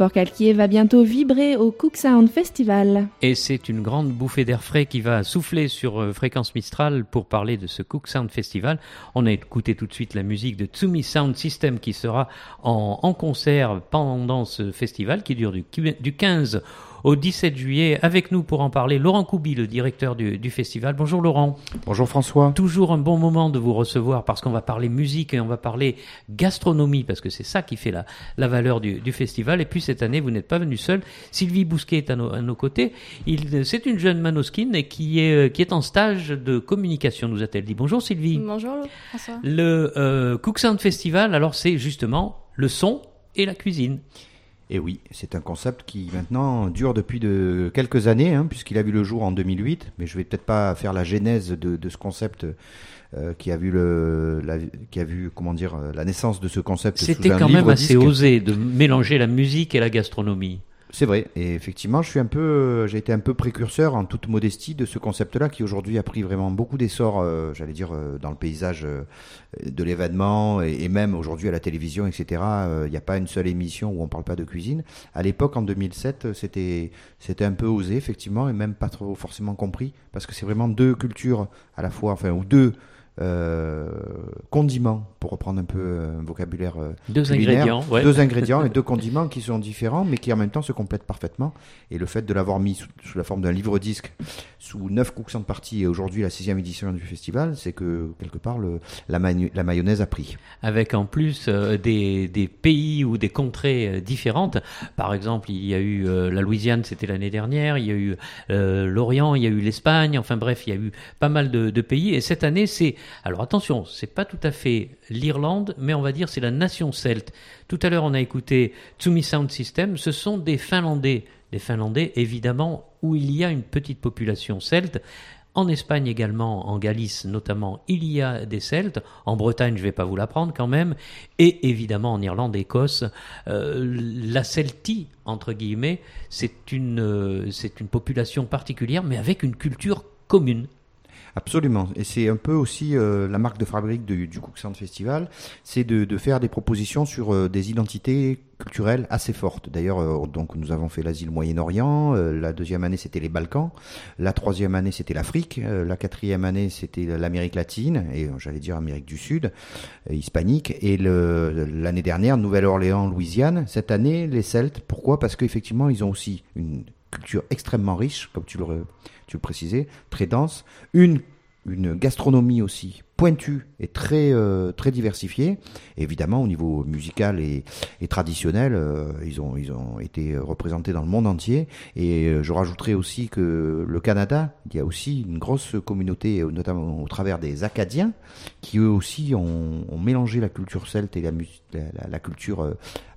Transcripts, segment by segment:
Forcalquier va bientôt vibrer au Cook Sound Festival. Et c'est une grande bouffée d'air frais qui va souffler sur Fréquence Mistral pour parler de ce Cook Sound Festival. On a écouté tout de suite la musique de Tsumi Sound System qui sera en concert pendant ce festival qui dure du 15 au 17 juillet. Avec nous pour en parler, Laurent Couby, le directeur du festival. Bonjour Laurent. Bonjour François. Toujours un bon moment de vous recevoir parce qu'on va parler musique et on va parler gastronomie parce que c'est ça qui fait la valeur du festival. Et puis cette année, vous n'êtes pas venu seul. Sylvie Bousquet est à nos côtés. C'est une jeune manosquine et qui est en stage de communication, nous a-t-elle dit. Bonjour Sylvie. Bonjour François. Le Cook Sound Festival, alors c'est justement le son et la cuisine. Et oui, c'est un concept qui maintenant dure depuis quelques années, puisqu'il a vu le jour en 2008, mais je vais peut-être pas faire la genèse de ce concept qui a vu la naissance de ce concept. C'était quand même assez osé de mélanger la musique et la gastronomie. C'est vrai, et effectivement, j'ai été un peu précurseur en toute modestie de ce concept-là qui aujourd'hui a pris vraiment beaucoup d'essor, dans le paysage de l'événement et même aujourd'hui à la télévision, etc. Il n'y a pas une seule émission où on parle pas de cuisine. À l'époque, en 2007, c'était un peu osé, effectivement, et même pas trop forcément compris, parce que c'est vraiment deux cultures à la fois, ou deux condiments, pour reprendre un peu un vocabulaire deux ingrédients et deux condiments qui sont différents mais qui en même temps se complètent parfaitement, et le fait de l'avoir mis sous la forme d'un livre-disque sous 9 Cook Sound Parties et aujourd'hui la 6e édition du festival, c'est que quelque part la mayonnaise a pris. Avec en plus des pays ou des contrées différentes. Par exemple, il y a eu la Louisiane, c'était l'année dernière, il y a eu l'Orient, il y a eu l'Espagne, enfin bref, il y a eu pas mal de pays, et cette année alors attention, c'est pas tout à fait l'Irlande, mais on va dire c'est la nation celte. Tout à l'heure, on a écouté Tsumi Sound System, ce sont des Finlandais. Les Finlandais, évidemment, où il y a une petite population celte. En Espagne également, en Galice notamment, il y a des Celtes. En Bretagne, je ne vais pas vous l'apprendre quand même. Et évidemment en Irlande, Écosse, la Celtie, entre guillemets, c'est une population particulière, mais avec une culture commune. Absolument, et c'est un peu aussi la marque de fabrique du Cook Sound Festival, c'est de faire des propositions sur des identités culturelles assez fortes. D'ailleurs, donc nous avons fait l'Asie, le Moyen-Orient, la 2e année c'était les Balkans, la 3e année c'était l'Afrique, la 4e année c'était l'Amérique latine, et j'allais dire Amérique du Sud, hispanique, et l'année dernière, Nouvelle-Orléans, Louisiane. Cette année, les Celtes. Pourquoi ? Parce qu'effectivement, ils ont aussi une culture extrêmement riche, comme tu le précisais, très dense, une gastronomie aussi pointue et très diversifiée. Et évidemment, au niveau musical et traditionnel, ils ont été représentés dans le monde entier. Et je rajouterais aussi que le Canada, il y a aussi une grosse communauté, notamment au travers des Acadiens, qui eux aussi ont mélangé la culture celte et la culture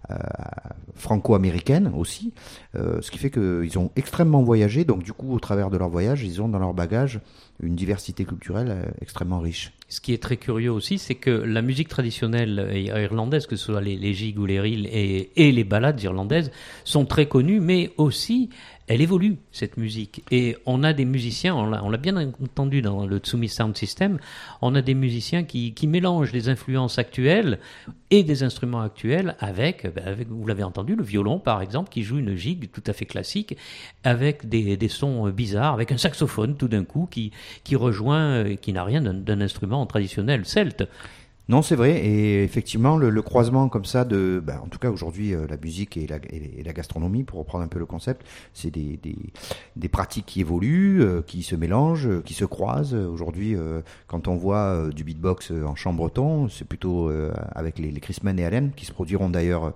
franco-américaine aussi, ce qui fait qu'ils ont extrêmement voyagé. Donc du coup, au travers de leur voyage, ils ont dans leur bagage une diversité culturelle extrêmement riche. Ce qui est très curieux aussi, c'est que la musique traditionnelle irlandaise, que ce soit les gigs ou les reels et les ballades irlandaises, sont très connues, mais aussi elle évolue, cette musique. Et on a des musiciens, on l'a bien entendu dans le Tsumi Sound System, on a des musiciens qui mélangent des influences actuelles et des instruments actuels avec, vous l'avez entendu, le violon par exemple, qui joue une gigue tout à fait classique, avec des sons bizarres, avec un saxophone tout d'un coup qui rejoint, qui n'a rien d'un instrument traditionnel celte. Non, c'est vrai, et effectivement, le croisement comme ça en tout cas aujourd'hui, la musique et la gastronomie, pour reprendre un peu le concept, c'est des pratiques qui évoluent, qui se mélangent, qui se croisent. Aujourd'hui, quand on voit du beatbox en chant breton, c'est plutôt avec les Chrisman et Allen, qui se produiront d'ailleurs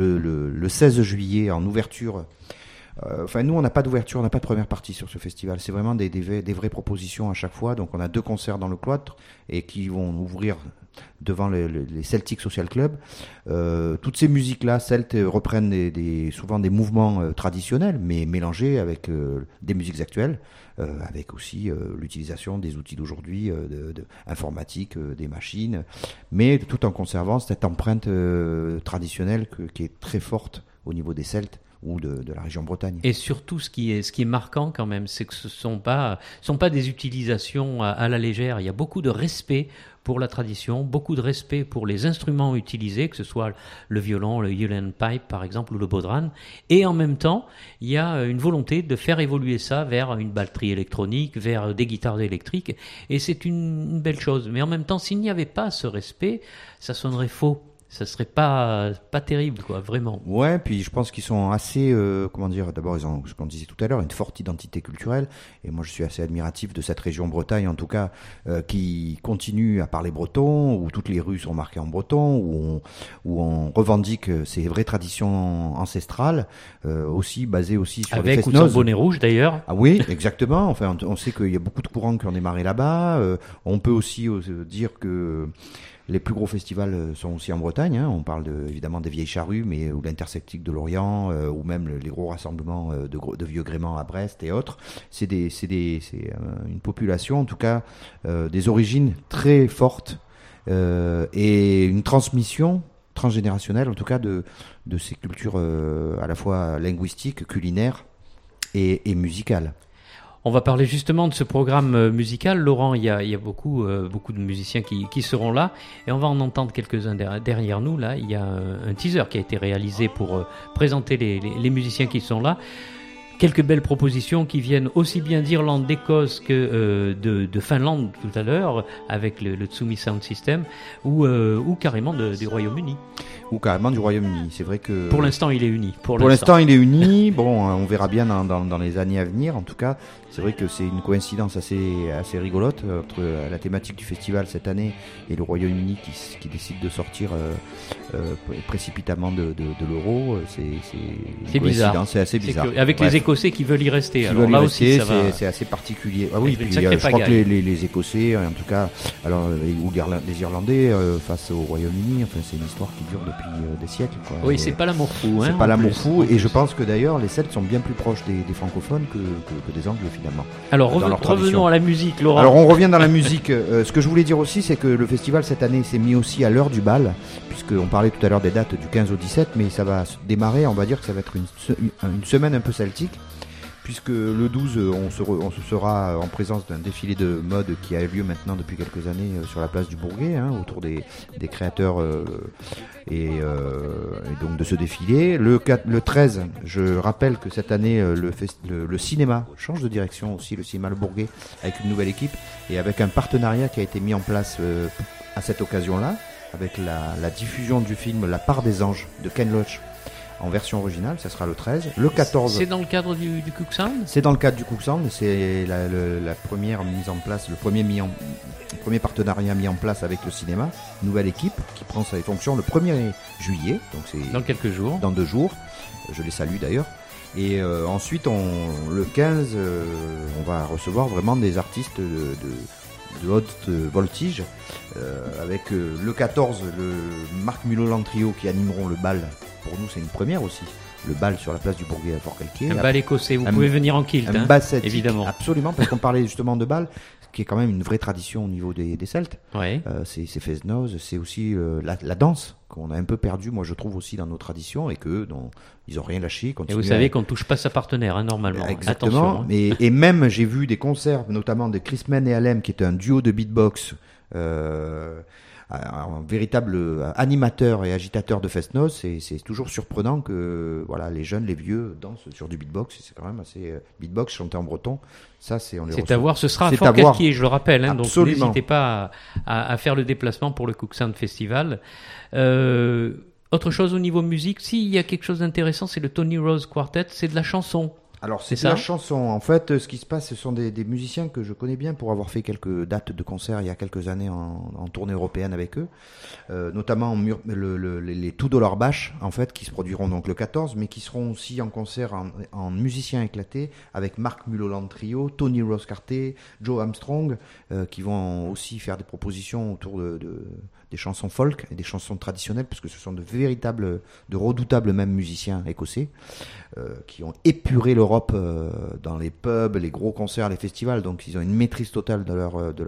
le 16 juillet en ouverture. Nous, on n'a pas d'ouverture, on n'a pas de première partie sur ce festival. C'est vraiment des vraies propositions à chaque fois. Donc, on a 2 concerts dans le cloître et qui vont ouvrir devant les Celtic Social Club. Toutes ces musiques-là, celtes, reprennent souvent des mouvements traditionnels, mais mélangés avec des musiques actuelles, avec aussi l'utilisation des outils d'aujourd'hui, informatique, des machines, mais tout en conservant cette empreinte traditionnelle qui est très forte au niveau des Celtes, ou de la région Bretagne. Et surtout, ce qui est marquant quand même, c'est que ce sont pas des utilisations à la légère. Il y a beaucoup de respect pour la tradition, beaucoup de respect pour les instruments utilisés, que ce soit le violon, le uilleann pipe par exemple, ou le bodhran. Et en même temps, il y a une volonté de faire évoluer ça vers une batterie électronique, vers des guitares électriques. Et c'est une belle chose. Mais en même temps, s'il n'y avait pas ce respect, ça sonnerait faux. Ça serait pas terrible, quoi, vraiment. Ouais, puis je pense qu'ils sont assez, comment dire, d'abord ils ont, ce qu'on disait tout à l'heure, une forte identité culturelle, et moi je suis assez admiratif de cette région Bretagne, en tout cas, qui continue à parler breton, où toutes les rues sont marquées en breton, où on revendique ces vraies traditions ancestrales, aussi basées aussi sur les Avec ou fest-noz. sans bonnet rouge d'ailleurs. Ah oui, exactement. Enfin, on sait qu'il y a beaucoup de courants qui ont démarré là-bas. On peut aussi dire que les plus gros festivals sont aussi en Bretagne. Hein. On parle évidemment des Vieilles Charrues, mais ou l'Intersectique de Lorient, ou même les gros rassemblements de vieux gréments à Brest et autres. C'est une population, en tout cas, des origines très fortes et une transmission transgénérationnelle, en tout cas, de ces cultures à la fois linguistiques, culinaires et musicales. On va parler justement de ce programme musical. Laurent, il y a beaucoup de musiciens qui seront là et on va en entendre quelques-uns derrière nous. Là, il y a un teaser qui a été réalisé pour présenter les musiciens qui sont là. Quelques belles propositions qui viennent aussi bien d'Irlande, d'Écosse que de Finlande tout à l'heure avec le Tsumi Sound System ou carrément du Royaume-Uni. Ou carrément du Royaume-Uni. C'est vrai que pour l'instant il est uni. Pour l'instant il est uni. Bon, on verra bien dans les années à venir. En tout cas, c'est vrai que c'est une coïncidence assez rigolote entre la thématique du festival cette année et le Royaume-Uni qui décide de sortir précipitamment de l'euro. C'est bizarre. C'est assez bizarre. Avec les Écossais qui veulent y rester. Alors là aussi, c'est assez particulier. Ah oui, puis je crois que les Écossais, en tout cas, alors ou les Irlandais face au Royaume-Uni. Enfin, c'est une histoire qui dure depuis des siècles. Quoi. Oui, c'est pas l'amour fou. C'est pas l'amour fou. Et je pense que d'ailleurs, les Celtes sont bien plus proches des francophones que des Angles finalement. Alors revenons à la musique, Laurent. Alors on revient dans la musique. Ce que je voulais dire aussi, c'est que le festival cette année s'est mis aussi à l'heure du bal, puisqu'on parlait tout à l'heure des dates du 15 au 17, mais ça va démarrer, on va dire que ça va être une semaine un peu celtique, puisque le 12, on sera en présence d'un défilé de mode qui a eu lieu maintenant depuis quelques années sur la place du Bourget, hein, autour des créateurs et donc de ce défilé. Le 13, je rappelle que cette année, le cinéma change de direction aussi, le cinéma Le Bourget, avec une nouvelle équipe et avec un partenariat qui a été mis en place à cette occasion-là, avec la diffusion du film La part des anges de Ken Loach en version originale, ça sera le 13. Le 14... C'est dans le cadre du Cook Sound ? C'est dans le cadre du Cook Sound, c'est la première mise en place, le premier partenariat mis en place avec le cinéma, nouvelle équipe qui prend ses fonctions le 1er juillet, donc c'est dans quelques jours. Dans 2 jours, je les salue d'ailleurs. Et ensuite, le 15, on va recevoir vraiment des artistes de haute voltige, avec le 14, le Marc Mulholland Trio qui animeront le bal. Pour nous, c'est une première aussi. Le bal sur la place du Bourget à Fort-Calquier. Un bal écossais, vous pouvez venir en kilt. Un bal celtique, évidemment. Absolument, parce qu'on parlait justement de bal, qui est quand même une vraie tradition au niveau des Celtes. Ouais. C'est fest-noz, c'est aussi la danse qu'on a un peu perdu, moi je trouve aussi dans nos traditions, et que ils n'ont rien lâché. Et vous savez qu'on ne touche pas sa partenaire, hein, normalement. Exactement. Attention, hein. Et même j'ai vu des concerts, notamment de Chris Mann et Alem, qui est un duo de beatbox. Un véritable animateur et agitateur de fest-noz, c'est toujours surprenant que voilà, les jeunes, les vieux dansent sur du beatbox, c'est quand même assez beatbox chanté en breton. Ça, c'est à voir, ce sera à Fort-Calquier, je le rappelle, hein, donc n'hésitez pas à faire le déplacement pour le Cook Sound Festival. Autre chose au niveau musique, s'il y a quelque chose d'intéressant, c'est le Tony Rose Quartet, c'est de la chanson. Alors c'est la chanson. En fait, ce qui se passe, ce sont des musiciens que je connais bien pour avoir fait quelques dates de concert il y a quelques années en tournée européenne avec eux, notamment les $2 Bash en fait, qui se produiront donc le 14, mais qui seront aussi en concert en musiciens éclatés avec Marc Mulholland Trio, Tony Rose Quartet, Joe Armstrong, qui vont aussi faire des propositions autour des chansons folk et des chansons traditionnelles, parce que ce sont de redoutables même musiciens écossais qui ont épuré l'Europe dans les pubs, les gros concerts, les festivals, donc ils ont une maîtrise totale de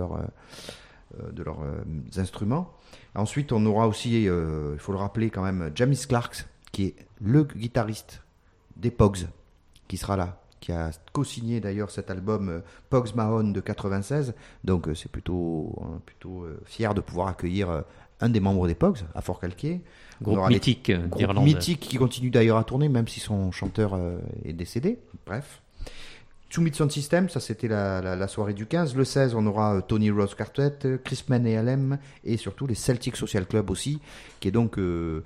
leurs instruments. Ensuite, on aura aussi, il faut le rappeler quand même, Jamis Clarks, qui est le guitariste des Pogs qui sera là, qui a co-signé d'ailleurs cet album Pogs Mahone de 96. Donc c'est plutôt fier de pouvoir accueillir un des membres des Pogs à Fort-Calquier. Groupe mythique d'Irlande. Mythique qui continue d'ailleurs à tourner, même si son chanteur est décédé. Bref. Summit Sound System, ça c'était la soirée du 15. Le 16, on aura Tony Rose Quartet, Chris Mann et LM, et surtout les Celtic Social Club aussi, qui est donc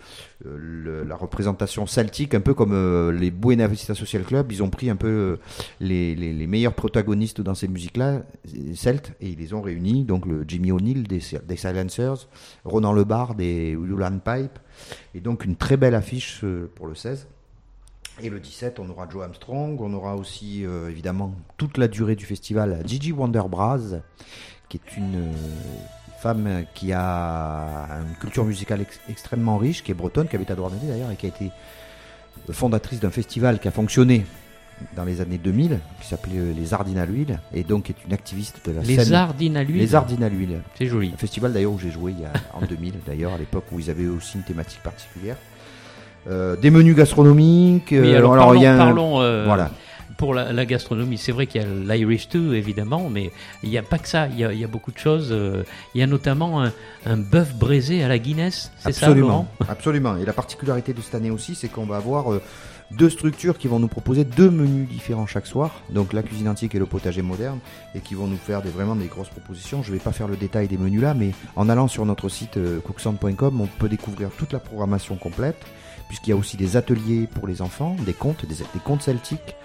la représentation celtique, un peu comme les Buena Vista Social Club. Ils ont pris un peu les meilleurs protagonistes dans ces musiques-là, celtes, et ils les ont réunis. Donc le Jimmy O'Neill des Silencers, Ronan Lebar des Ulan Pipe, et donc une très belle affiche pour le 16. Et le 17, on aura Joe Armstrong, on aura aussi évidemment toute la durée du festival Gigi Wonderbraz, qui est une femme qui a une culture musicale extrêmement riche, qui est bretonne, qui habite à Douarnenez d'ailleurs, et qui a été fondatrice d'un festival qui a fonctionné dans les années 2000, qui s'appelait Les Ardines à l'huile, et donc est une activiste de la scène. Les Ardines à l'huile. Les Ardines à l'huile. C'est joli. Un festival d'ailleurs où j'ai joué en 2000 d'ailleurs, à l'époque où ils avaient aussi une thématique particulière. Des menus gastronomiques. Oui, alors parlons voilà. Pour la gastronomie, c'est vrai qu'il y a l'Irish Stew évidemment, mais il n'y a pas que ça, il y a beaucoup de choses. Il y a notamment un bœuf braisé à la Guinness, c'est ça, Laurent ? Absolument. Et la particularité de cette année aussi, c'est qu'on va avoir deux structures qui vont nous proposer deux menus différents chaque soir, donc la cuisine antique et le potager moderne, et qui vont nous faire vraiment des grosses propositions. Je ne vais pas faire le détail des menus là, mais en allant sur notre site cooksound.com, on peut découvrir toute la programmation complète, puisqu'il y a aussi des ateliers pour les enfants, des contes celtiques.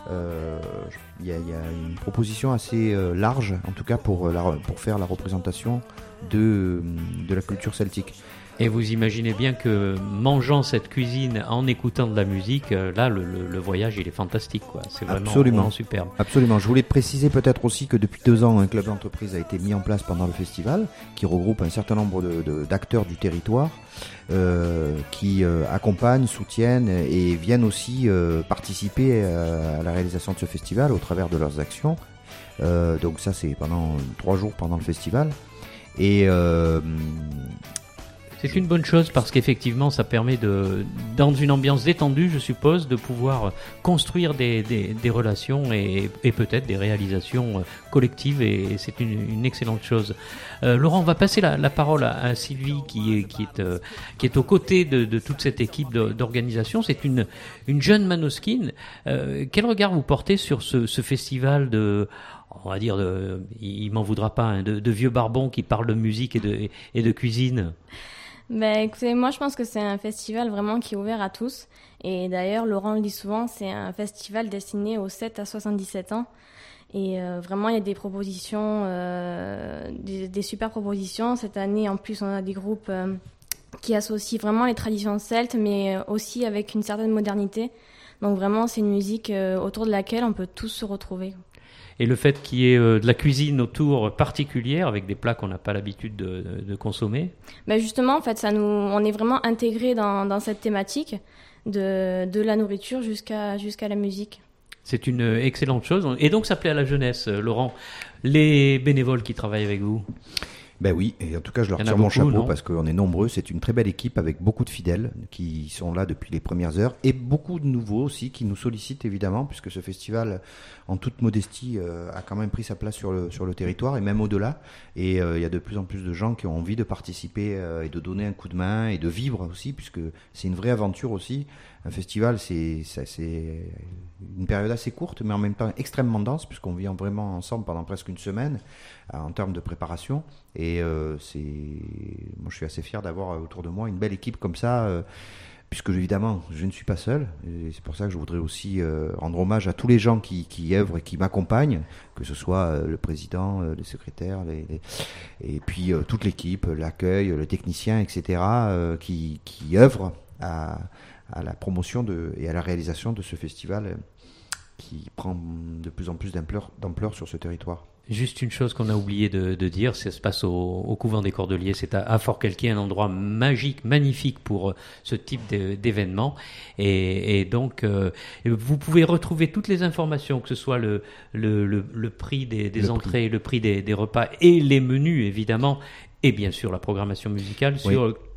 Il y a une proposition assez large, en tout cas pour faire la représentation de la culture celtique. Et vous imaginez bien que mangeant cette cuisine en écoutant de la musique, là le voyage il est fantastique, quoi. C'est vraiment superbe. Absolument. Je voulais préciser peut-être aussi que depuis 2 ans, un club d'entreprise a été mis en place pendant le festival, qui regroupe un certain nombre d'acteurs du territoire, qui accompagnent, soutiennent et viennent aussi participer à la réalisation de ce festival au travers de leurs actions. Donc ça c'est pendant 3 jours pendant le festival. Et c'est une bonne chose parce qu'effectivement ça permet dans une ambiance détendue, je suppose, de pouvoir construire des relations et peut-être des réalisations collectives, et c'est une excellente chose. Laurent, on va passer la parole à Sylvie qui est aux côtés de toute cette équipe d'organisation. C'est une jeune Manoskin. Quel regard vous portez sur ce festival on va dire, il m'en voudra pas, hein, de vieux barbons qui parlent de musique et de cuisine? Écoutez, moi je pense que c'est un festival vraiment qui est ouvert à tous. Et d'ailleurs, Laurent le dit souvent, c'est un festival destiné aux 7 à 77 ans. Et vraiment, il y a des propositions, des super propositions. Cette année, en plus, on a des groupes qui associent vraiment les traditions celtes, mais aussi avec une certaine modernité. Donc vraiment, c'est une musique autour de laquelle on peut tous se retrouver. Et le fait qu'il y ait de la cuisine autour particulière, avec des plats qu'on n'a pas l'habitude de consommer. Justement, en fait, on est vraiment intégré dans cette thématique de la nourriture jusqu'à la musique. C'est une excellente chose. Et donc, ça plaît à la jeunesse, Laurent. Les bénévoles qui travaillent avec vous? Ben oui, et en tout cas je leur tire mon chapeau parce qu'on est nombreux, c'est une très belle équipe avec beaucoup de fidèles qui sont là depuis les premières heures et beaucoup de nouveaux aussi qui nous sollicitent évidemment, puisque ce festival en toute modestie a quand même pris sa place sur le territoire et même au-delà, et il y a de plus en plus de gens qui ont envie de participer et de donner un coup de main et de vivre aussi, puisque c'est une vraie aventure aussi. Un festival, c'est une période assez courte, mais en même temps extrêmement dense, puisqu'on vit vraiment ensemble pendant presque une semaine en termes de préparation. Et moi, je suis assez fier d'avoir autour de moi une belle équipe comme ça, puisque évidemment, je ne suis pas seul. Et c'est pour ça que je voudrais aussi rendre hommage à tous les gens qui œuvrent et qui m'accompagnent, que ce soit le président, les secrétaires, et puis toute l'équipe, l'accueil, le technicien, etc., qui œuvrent à la promotion et à la réalisation de ce festival qui prend de plus en plus d'ampleur sur ce territoire. Juste une chose qu'on a oublié de dire, ça se passe au couvent des Cordeliers, c'est à Fort-Calquier, un endroit magique, magnifique pour ce type d'événement. Et donc, vous pouvez retrouver toutes les informations, que ce soit le prix des entrées, le prix des repas et les menus, évidemment, et bien sûr la programmation musicale sur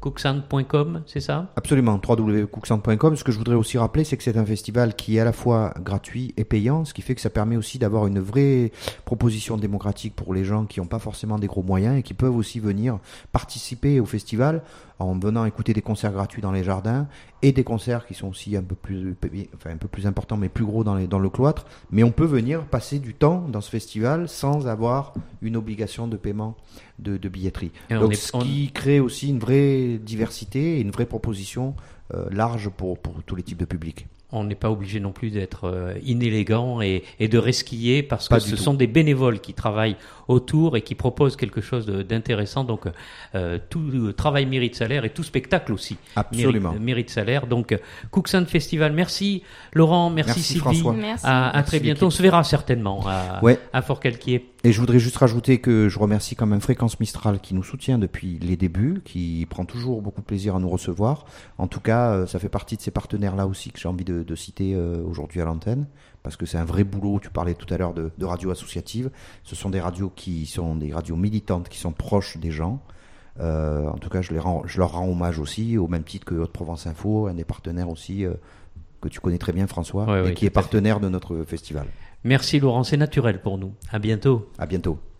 Cooksound.com, c'est ça? Absolument, www.cooksound.com. Ce que je voudrais aussi rappeler, c'est que c'est un festival qui est à la fois gratuit et payant, ce qui fait que ça permet aussi d'avoir une vraie proposition démocratique pour les gens qui n'ont pas forcément des gros moyens et qui peuvent aussi venir participer au festival en venant écouter des concerts gratuits dans les jardins et des concerts qui sont aussi un peu plus importants mais plus gros dans le cloître. Mais on peut venir passer du temps dans ce festival sans avoir une obligation de paiement de billetterie. Donc ce qui crée aussi une vraie diversité et une vraie proposition large pour tous les types de publics. On n'est pas obligé non plus d'être inélégant et de resquiller parce Pas que du ce tout. sont des bénévoles qui travaillent autour et qui proposent quelque chose d'intéressant. Donc tout travail mérite salaire et tout spectacle aussi Absolument. mérite salaire. Donc Cooksound Festival, merci Laurent, merci Sylvie. François. Merci. À Merci très bientôt. l'équipe. On se verra certainement à Fort-Calquier. Et je voudrais juste rajouter que je remercie quand même Fréquence Mistral qui nous soutient depuis les débuts, qui prend toujours beaucoup de plaisir à nous recevoir. En tout cas, ça fait partie de ces partenaires-là aussi que j'ai envie de citer aujourd'hui à l'antenne, parce que c'est un vrai boulot. Tu parlais tout à l'heure de radio associative. Ce sont des radios qui sont des radios militantes, qui sont proches des gens. En tout cas, je leur rends hommage aussi, au même titre que Haute-Provence Info, un des partenaires aussi que tu connais très bien, François, Ouais, et qui est tout à fait. partenaire de notre festival. Merci Laurent, c'est naturel pour nous. À bientôt. À bientôt.